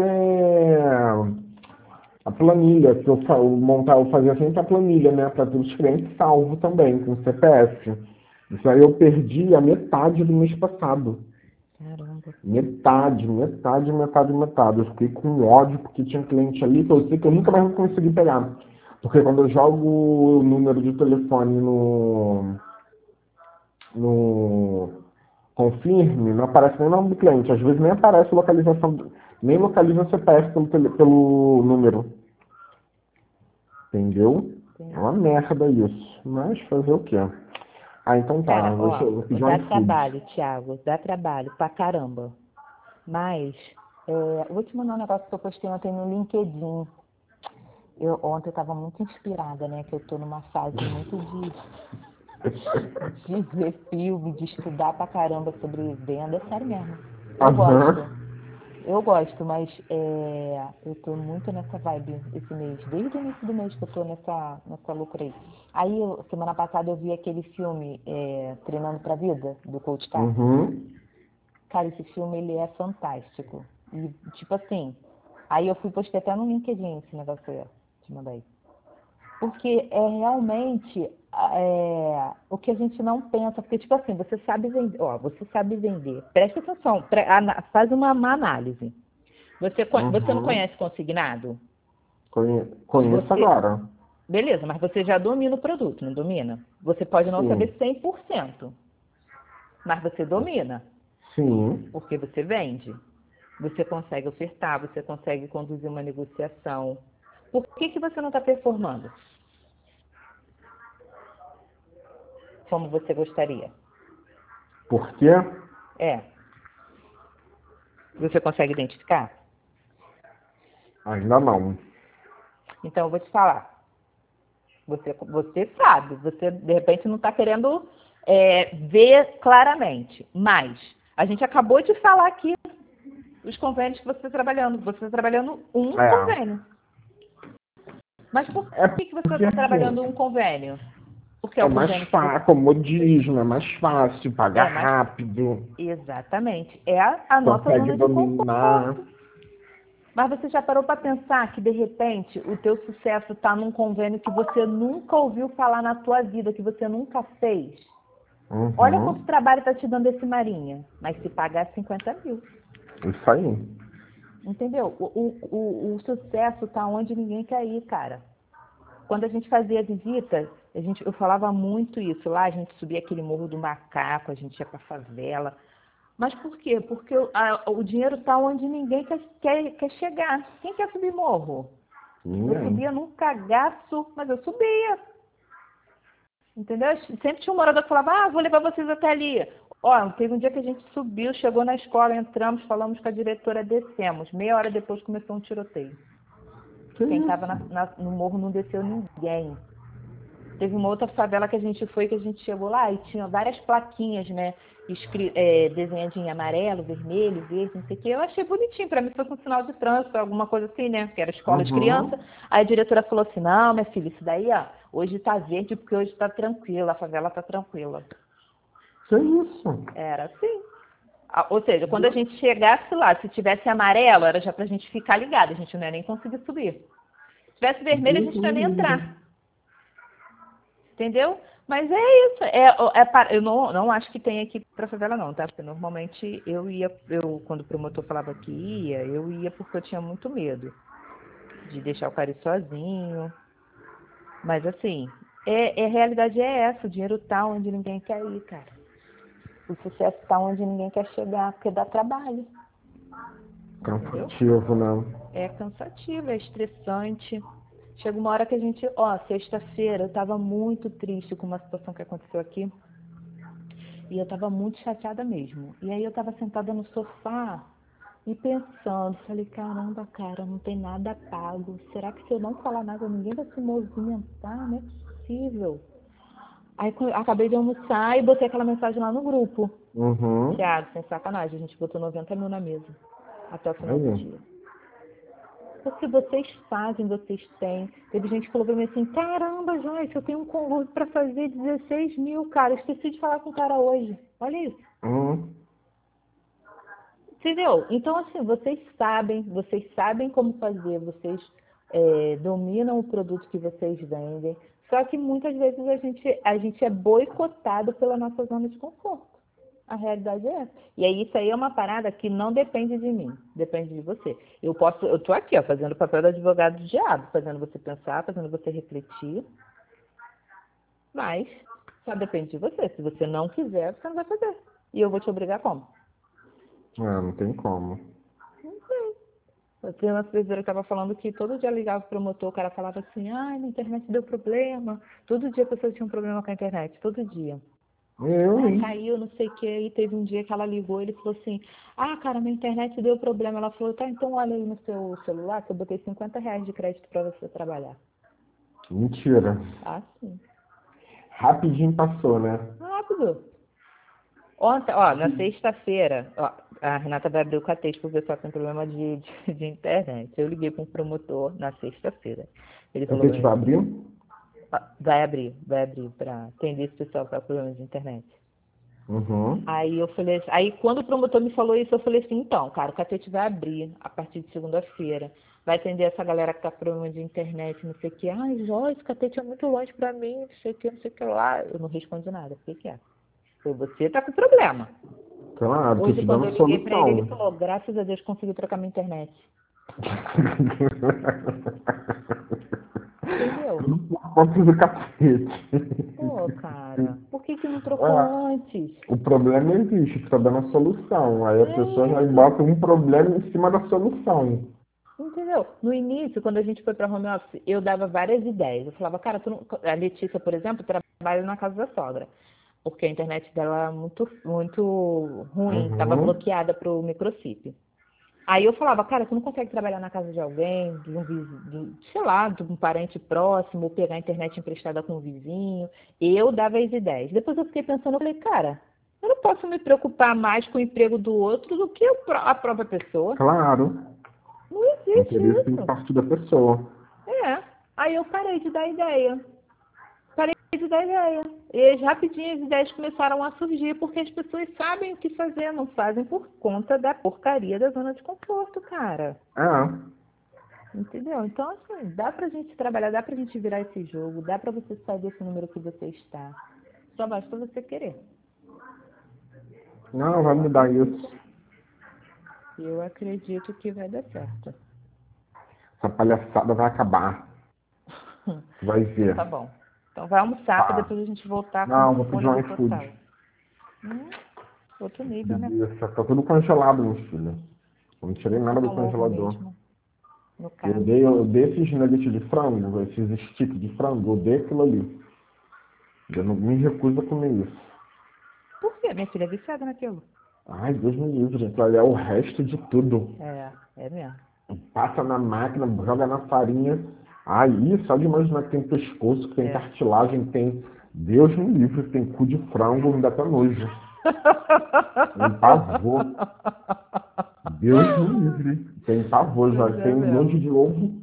A: a planilha, que eu fazia sempre a planilha, né? Para ter os clientes salvo também, com CPF. Isso aí eu perdi a metade do mês passado.
B: Caramba.
A: Metade. Eu fiquei com ódio porque tinha cliente ali que eu sei que eu nunca mais vou conseguir pegar. Porque quando eu jogo o número de telefone no confirme, não aparece nem o nome do cliente. Às vezes nem aparece localização, nem localiza o CPF pelo número. Entendeu? É uma
B: Entendi.
A: merda isso. Mas fazer o quê? Ah, então tá.
B: Cara,
A: Eu
B: ó,
A: vou pedir um
B: dá
A: iFood.
B: trabalho, Thiago, dá trabalho pra caramba. Mas, vou te mandar um negócio que eu postei ontem no LinkedIn. Ontem eu estava muito inspirada, né? Que eu estou numa fase muito de ver filme, de estudar pra caramba sobre venda. É sério mesmo. Eu
A: Aham.
B: gosto. Eu gosto, mas eu tô muito nessa vibe esse mês. Desde o início do mês que eu tô nessa loucura aí. Aí, semana passada, eu vi aquele filme Treinando pra Vida, do Coach Carter.
A: Uhum.
B: Cara, esse filme, ele é fantástico. E, tipo assim, aí eu postei até no LinkedIn esse negócio aí, ó. Te mandei. Porque é realmente o que a gente não pensa. Porque, tipo assim, você sabe vender, ó, você sabe vender. Presta atenção, faz uma análise. Você não
A: Uhum.
B: conhece consignado?
A: Conheço
B: Você,
A: agora.
B: beleza, mas você já domina o produto, não domina? Você pode não saber
A: Sim.
B: 100%, mas você domina,
A: Sim.
B: porque você vende. Você consegue ofertar, você consegue conduzir uma negociação. Por que você não está performando como você gostaria?
A: Por quê?
B: É, você consegue identificar?
A: Ainda não.
B: Então, eu vou te falar. Você sabe, você de repente não está querendo ver claramente, mas a gente acabou de falar aqui os convênios que você está trabalhando. Você está trabalhando um
A: É.
B: convênio. Mas por
A: É
B: que você
A: porque
B: está
A: assim,
B: trabalhando um convênio? Porque é
A: é
B: o
A: mais
B: convênio que você.
A: fácil, comodismo, é mais fácil, paga
B: É, mas
A: rápido,
B: exatamente. É a nossa
A: consegue
B: zona de
A: dominar.
B: conforto. Mas você já parou para pensar que, de repente, o teu sucesso está num convênio que você nunca ouviu falar na tua vida, que você nunca fez? Olha quanto
A: Uhum.
B: trabalho está te dando esse Marinha, mas se pagar 50 mil.
A: Isso aí.
B: Entendeu? O sucesso está onde ninguém quer ir, cara. Quando a gente fazia visita, eu falava muito isso. Lá a gente subia aquele morro do macaco, a gente ia para a favela. Mas por quê? Porque o dinheiro está onde ninguém quer chegar. Quem quer subir morro? Eu
A: Ninguém.
B: subia num cagaço, mas eu subia. Entendeu? Sempre tinha um morador que falava, vou levar vocês até ali. Ó, teve um dia que a gente subiu, chegou na escola, entramos, falamos com a diretora, descemos. Meia hora depois começou um tiroteio.
A: Que
B: Quem estava
A: isso?
B: no morro não desceu ninguém. Teve uma outra favela que a gente foi, que a gente chegou lá e tinha várias plaquinhas, né? Desenhadinho em amarelo, vermelho, verde, não sei o quê. Eu achei bonitinho, para mim foi um sinal de trânsito, alguma coisa assim, né? Que era escola de criança.
A: Uhum.
B: Aí a diretora falou assim, não, minha filha, isso daí, ó, hoje tá verde porque hoje tá tranquila, a favela tá tranquila.
A: Que isso?
B: Era assim. Ou seja, quando a gente chegasse lá, se tivesse amarelo, era já pra gente ficar ligado, a gente não ia nem conseguir subir. Se tivesse vermelho, a
A: Deus
B: gente não
A: me
B: ia nem
A: livre.
B: entrar. Entendeu? Mas é isso. Eu não acho que tem aqui para favela não, tá? Porque normalmente quando o promotor falava que ia, eu ia porque eu tinha muito medo de deixar o cara ir sozinho. Mas assim, a realidade é essa, o dinheiro tá onde ninguém quer ir, cara. O sucesso tá onde ninguém quer chegar, porque dá trabalho, entendeu?
A: Cansativo, né?
B: É cansativo, é estressante. Chega uma hora que a gente, ó, sexta-feira eu tava muito triste com uma situação que aconteceu aqui. E eu estava muito chateada mesmo. E aí eu estava sentada no sofá e pensando, falei, caramba, cara, não tem nada pago. Será que se eu não falar nada, ninguém vai se movimentar? Não é possível. Aí acabei de almoçar e botei aquela mensagem lá no grupo.
A: Uhum.
B: Thiago, sem sacanagem, a gente botou 90 mil na mesa até o final do
A: Aí.
B: dia. Porque vocês fazem, vocês têm. Teve gente que falou pra mim assim, caramba, Joyce, eu tenho um concurso para fazer 16 mil, cara. Esqueci de falar com o cara hoje. Olha isso.
A: Uhum.
B: Entendeu? Então, assim, vocês sabem como fazer, vocês dominam o produto que vocês vendem, só que muitas vezes a gente é boicotado pela nossa zona de conforto. A realidade é essa. E aí, isso aí é uma parada que não depende de mim, depende de você. Eu tô aqui, ó, fazendo o papel do advogado do diabo, fazendo você pensar, fazendo você refletir, mas só depende de você. Se você não quiser, você não vai fazer. E eu vou te obrigar como?
A: Ah, não tem como.
B: Tem uma supervisora que estava falando que todo dia ligava o promotor, o cara falava assim, ai, na internet deu problema. Todo dia a pessoa tinha um problema com a internet, todo dia.
A: Eu,
B: Ah,
A: hein?
B: caiu, não sei o que. Aí teve um dia que ela ligou, ele falou assim, ah, cara, minha internet deu problema. Ela falou, tá, então olha aí no seu celular que eu botei R$ 50 de crédito para você trabalhar.
A: Mentira.
B: Ah, sim.
A: Rapidinho passou, né?
B: Rápido. Ontem, ó, na sexta-feira, ó, a Renata vai abrir o catete pro pessoal que tem problema de internet. Eu liguei para um promotor na sexta-feira. Ele
A: Eu
B: falou
A: sei
B: pra
A: que
B: mim
A: vai
B: assim,
A: abrir?
B: ó, vai abrir para atender esse pessoal que tá com problema de internet.
A: Uhum.
B: Aí eu falei, aí quando o promotor me falou isso, eu falei assim, então, cara, o catete vai abrir a partir de segunda-feira. Vai atender essa galera que tá com problema de internet, não sei o que. Ai, Jó, esse catete é muito longe pra mim, não sei o que, não sei o que lá. Eu não respondi nada. O que que é? Foi você tá com problema.
A: Claro, tô
B: Hoje,
A: te
B: quando eu
A: dando
B: liguei pra ele, ele
A: solução.
B: falou, graças a Deus consegui trocar minha internet. Entendeu?
A: Tudo por conta do cacete.
B: Pô, cara, por que que não trocou
A: Ah,
B: antes?
A: o problema existe, tu tá dando a solução. Aí a pessoa já
B: É,
A: bota um problema em cima da solução.
B: entendeu? No início, quando a gente foi para home office, eu dava várias ideias. Eu falava, cara, tu não... a Letícia, por exemplo, trabalha na casa da sogra, porque a internet dela é muito, muito ruim, estava
A: Uhum.
B: bloqueada para o microchip. Aí eu falava, cara, tu não consegue trabalhar na casa de alguém, sei lá, de um parente próximo, ou pegar a internet emprestada com um vizinho. Eu dava as ideias. Depois eu fiquei pensando, eu falei, cara, eu não posso me preocupar mais com o emprego do outro do que a própria pessoa.
A: Claro,
B: Não
A: o
B: existe
A: interesse tem
B: isso.
A: parte da pessoa.
B: É. Aí eu parei de dar ideia. Parei de dar ideia. E rapidinho as ideias começaram a surgir, porque as pessoas sabem o que fazer, não fazem por conta da porcaria da zona de conforto, cara.
A: É.
B: Entendeu? Então, assim, dá pra gente trabalhar, dá pra gente virar esse jogo, dá pra você sair desse número que você está. Só basta você querer.
A: Não, vai
B: Eu
A: mudar
B: acredito.
A: isso.
B: Eu acredito que vai dar certo.
A: Essa palhaçada vai acabar. Tu vai
B: Então
A: ver.
B: tá bom. Então vai almoçar pra
A: Tá.
B: depois a gente voltar com
A: Não, vou pedir um
B: fôlego
A: iFood.
B: total. Hum, outro nível, né?
A: Delícia. Tá tudo congelado, meu filho. Eu não tirei nada do
B: Só um ovo
A: congelador.
B: mesmo, no
A: Eu
B: caso.
A: dei, eu dei esses nuggets de frango, esses sticks de frango, eu dei aquilo ali. Eu não me recuso a comer isso.
B: Por quê? Minha filha é viciada naquilo.
A: Ai, Deus me livre, aquilo ali é o resto de tudo.
B: É mesmo.
A: Passa na máquina, joga na farinha. Ai, só de imaginar que tem pescoço, que tem
B: É.
A: cartilagem, tem. Deus me livre, tem cu de frango, me dá até nojo. Tem pavor. Deus me livre. Tem pavor, já
B: Pois é
A: tem nojo
B: mesmo.
A: de ovo.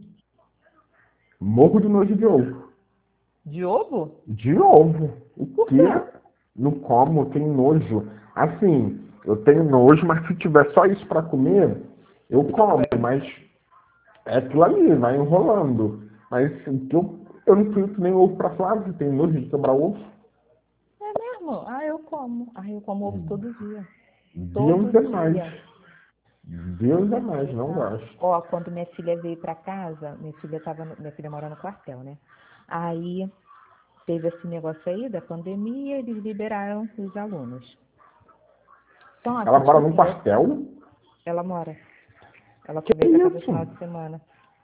A: Morro de nojo de ovo.
B: De ovo?
A: De ovo. O
B: Por
A: quê?
B: quê?
A: Não como, tem nojo. Assim, eu tenho nojo, mas se tiver só isso para comer, eu
B: Você
A: como,
B: vai comer.
A: mas é aquilo ali, vai enrolando. Mas eu não frito nem ovo para Flávio, tem nojo de quebrar ovo.
B: É mesmo? Ah, eu como. Ah, eu como ovo todo dia.
A: Deus
B: Todo
A: é mais.
B: dia.
A: Deus é mais,
B: Você
A: não
B: tá...
A: gosto.
B: Ó, quando minha filha veio pra casa, minha filha mora no quartel, né? Aí teve esse negócio aí da pandemia, eles liberaram os alunos. Só
A: Ela
B: que, tipo
A: mora num
B: assim,
A: quartel?
B: ela mora. Ela
A: Que
B: veio pra casa esse
A: isso?
B: final de semana.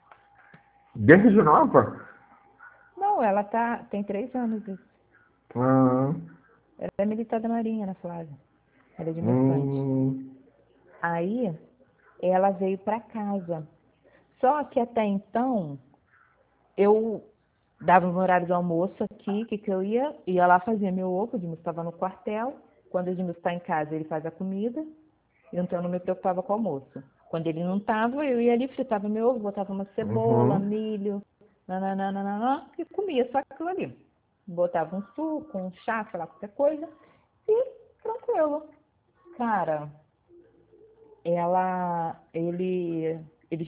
A: Desde nova?
B: Não, ela tem 3 anos.
A: Ah,
B: Ela é militar da Marinha, na Flávia. Ela é adolescente.
A: hum,
B: Aí ela veio pra casa. Só que até então eu dava o meu horário do almoço aqui, que eu ia lá fazia meu ovo, o Edmilson estava no quartel. Quando o Edmilson está em casa, ele faz a comida, então eu não me preocupava com o almoço. Quando ele não estava, eu ia ali, fritava meu ovo, botava uma cebola,
A: uhum.
B: milho, nananana, e comia só aquilo ali. Botava um suco, um chá, sei lá, qualquer coisa, e tranquilo. Cara, eles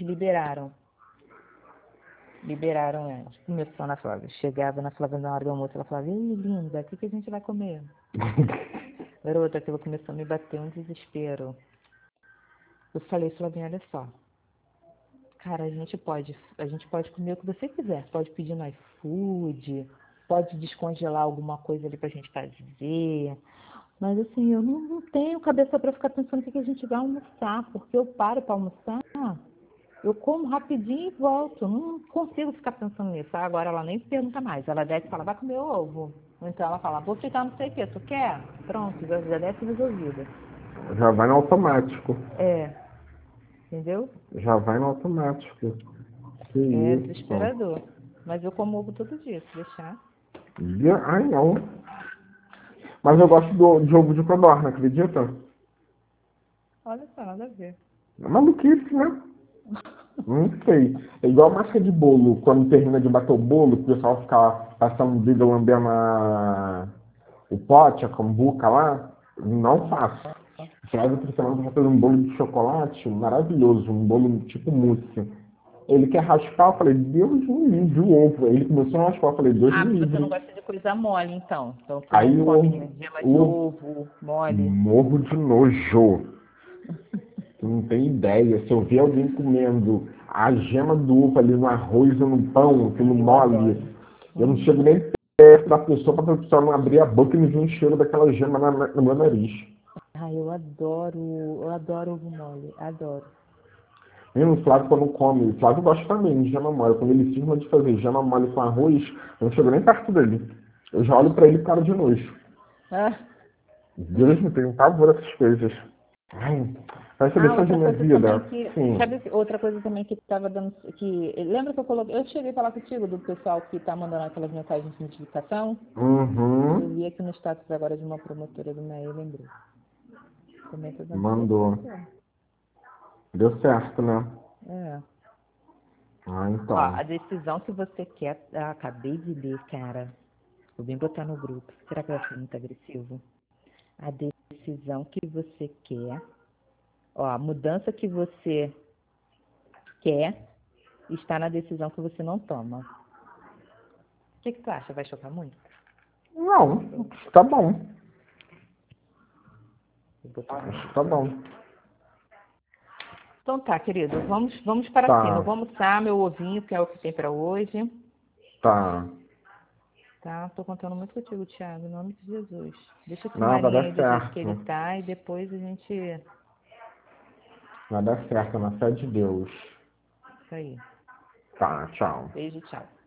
B: liberaram ela. Começou na Flávia. Chegava na Flávia na hora do almoço, ela falava, ei, linda, o que que a gente vai comer? Garota, aquilo começou a me bater um desespero. Eu falei, Flavinha, olha só. Cara, a gente pode comer o que você quiser. Pode pedir no iFood, pode descongelar alguma coisa ali pra gente fazer. Mas assim, eu não tenho cabeça pra ficar pensando o que que a gente vai almoçar, porque eu paro pra almoçar Eu como rapidinho e volto. Não consigo ficar pensando nisso. Agora ela nem pergunta mais. Ela desce e fala, vai comer ovo. Ou então ela fala, vou fritar não sei o que, tu quer? Pronto, já desce resolvida.
A: Já vai no automático.
B: É, entendeu?
A: Já vai no automático. Que
B: É
A: isso.
B: desesperador. Mas eu como ovo todo dia, se deixar.
A: Ai, não. Mas eu gosto de ovo de codorna, acredita?
B: Olha só, nada a ver.
A: É maluquice, né? Não sei. É igual a massa de bolo. Quando termina de bater o bolo, o pessoal fica passando o dedo lambendo o pote, a cambuca lá. Não faço. Final de outra semana eu vou fazer um bolo de chocolate maravilhoso, um bolo tipo mousse. Ele quer raspar, eu falei, Deus me livre, o ovo. Ele começou a raspar, eu falei, Deus
B: Ah,
A: me
B: porque você não
A: livre.
B: gosta de coisa mole, então. Então você não
A: Aí
B: come gema de
A: o
B: ovo mole.
A: morro de nojo. Tu não tem ideia. Se eu ver alguém comendo a gema do ovo ali no arroz ou no pão, aquilo
B: Ah, eu
A: mole,
B: adoro.
A: eu não chego nem perto da pessoa para a pessoa não abrir a boca e me vir um cheiro daquela gema no meu nariz.
B: Ah, eu adoro ovo mole, adoro.
A: Mesmo o Flávio quando come, o Flávio gosta também de gema mole. Quando ele cisma de fazer gema mole com arroz, eu não chego nem perto dele. Eu já olho para ele com cara de nojo.
B: Ah,
A: Deus me tem um pavor dessas coisas. Ai, vai saber se hoje
B: outra
A: minha
B: coisa também
A: vida.
B: que,
A: Sim.
B: sabe outra coisa também que estava dando, que lembra que eu coloquei, eu cheguei a falar contigo do pessoal que está mandando aquelas mensagens de notificação? Eu
A: Uhum.
B: vi aqui no status agora de uma promotora do MEI, eu lembrei. Também tô dando
A: Mandou.
B: certo.
A: Deu certo, né?
B: É.
A: Ah,
B: Ó,
A: então.
B: a decisão que você quer, acabei de ler, cara. Vou bem botar no grupo. Será que vai ser muito agressivo? A decisão que você quer, ó, a mudança que você quer está na decisão que você não toma. O que tu acha? Vai chocar muito?
A: Não, tá bom.
B: Vou botar no
A: Acho que
B: grupo.
A: tá bom.
B: Então tá, querido. Vamos para cima. Eu
A: Tá,
B: vou almoçar meu ovinho, que é o que tem para hoje.
A: tá.
B: Tá? Tô contando muito contigo, Thiago, em nome de Jesus. Deixa esse
A: Não, vai
B: marinho aí
A: dar
B: do jeito que ele
A: certo.
B: tá e depois a gente.
A: Vai dar certo, na fé de Deus.
B: Isso aí.
A: Tá, tchau.
B: Beijo, tchau.